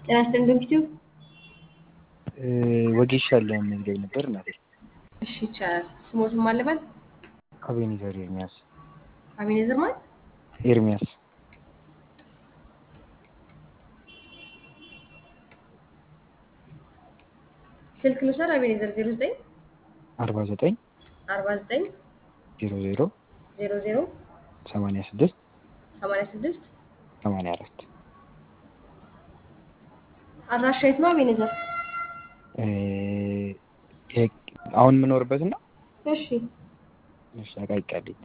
ጤና ይስጥልኝ ዶክተር። ወጌሻ ለመመዝገብ ነበር እናቴ። እሺ ይቻላል። ስሞትን ማን ልበል? አቤኔዘር ኤርሚያስ። አቤኔዘር ማለት ኤርሚያስ። ስልክ ልውሰድ። አቤኔዘር 09 49 49 00 00 86 86 84 አድራሻ የት ነው አቤኔዘር? አሁን የምኖርበት ነው። እሺ አቃቂቃልኝ።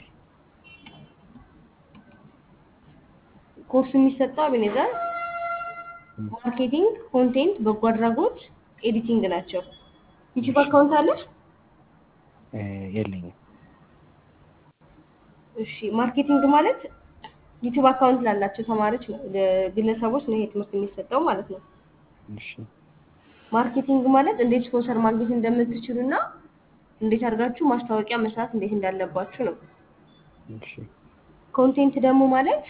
ኮርስ የሚሰጠው አቤኔዘር ማርኬቲንግ፣ ኮንቴንት፣ በጎ አድራጎት፣ ኤዲቲንግ ናቸው። ዩቲዩብ አካውንት አለሽ? የለኝም። እሺ ማርኬቲንግ ማለት ዩቲዩብ አካውንት ላላቸው ተማሪዎች ነው፣ ግለሰቦች ነው ይሄ ትምህርት የሚሰጠው ማለት ነው። እሺ ማርኬቲንግ ማለት እንዴት ስፖንሰር ማግኘት እንደምትችሉና እንዴት አድርጋችሁ ማስታወቂያ መስራት እንዴት እንዳለባችሁ ነው። እሺ ኮንቴንት ደግሞ ማለት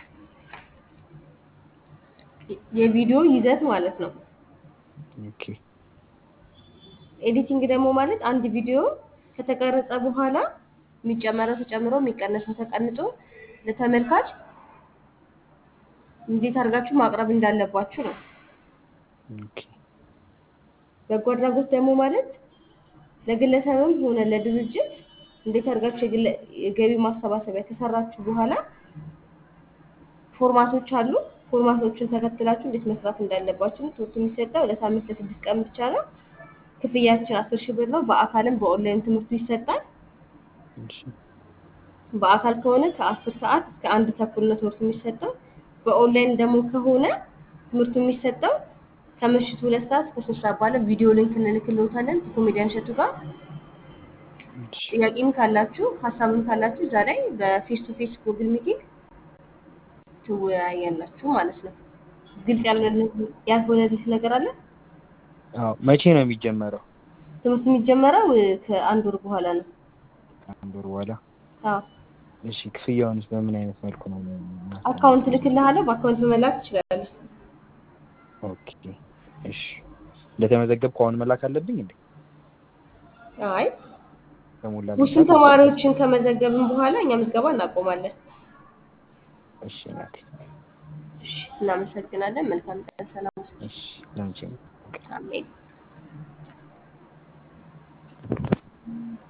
የቪዲዮ ይዘት ማለት ነው። ኦኬ ኤዲቲንግ ደግሞ ማለት አንድ ቪዲዮ ከተቀረጸ በኋላ የሚጨመረው ተጨምሮ የሚቀነሰው ተቀንሶ ለተመልካች እንዴት አድርጋችሁ ማቅረብ እንዳለባችሁ ነው። ኦኬ በጎ አድራጎት ደግሞ ማለት ለግለሰብም ሆነ ለድርጅት እንዴት አድርጋችሁ የገቢ ማሰባሰቢያ ከሰራችሁ በኋላ ፎርማቶች አሉ። ፎርማቶቹን ተከትላችሁ እንዴት መስራት እንዳለባችሁ ነው። ትምህርቱ የሚሰጠው ለሳምንት ለ6 ቀን ብቻ ነው። ክፍያችን 10,000 ብር ነው። በአካልም በኦንላይን ትምህርቱ ይሰጣል። እሺ በአካል ከሆነ ከ10 ሰዓት እስከ 1 ተኩል ነው ትምህርቱ የሚሰጠው። በኦንላይን ደግሞ ከሆነ ትምህርቱ የሚሰጠው ከምሽቱ 2 ሰዓት እስከ 3 ሰዓት ባለው ቪዲዮ ሊንክ እንልክልዎታለን ከኮሜዲያን እሸቱ ጋር። እሺ ጥያቄም ካላችሁ ሀሳብም ካላችሁ እዛ ላይ በፌስ ቱ ፌስ ጉግል ሚቲንግ ትወያያላችሁ ማለት ነው። ግልጽ ያልሆነልሽ ነገር አለ? አዎ መቼ ነው የሚጀመረው? ትምህርት የሚጀመረው ከአንድ ወር በኋላ ነው። ከአንድ ወር በኋላ። አዎ እሺ ክፍያውንስ በምን አይነት መልኩ ነው? አካውንት ልክልሃለሁ። በአካውንት መላክ ትችላለህ። ኦኬ እሺ እንደተመዘገብኩ አሁን መላክ አለብኝ እንዴ? አይ ተሞላ ውስን ተማሪዎችን ከመዘገብን በኋላ እኛ ምዝገባ እናቆማለን። እሺ እናቴ። እሺ እናመሰግናለን። መልካም ቀን። ሰላም። እሺ ላንቺም። አሜን።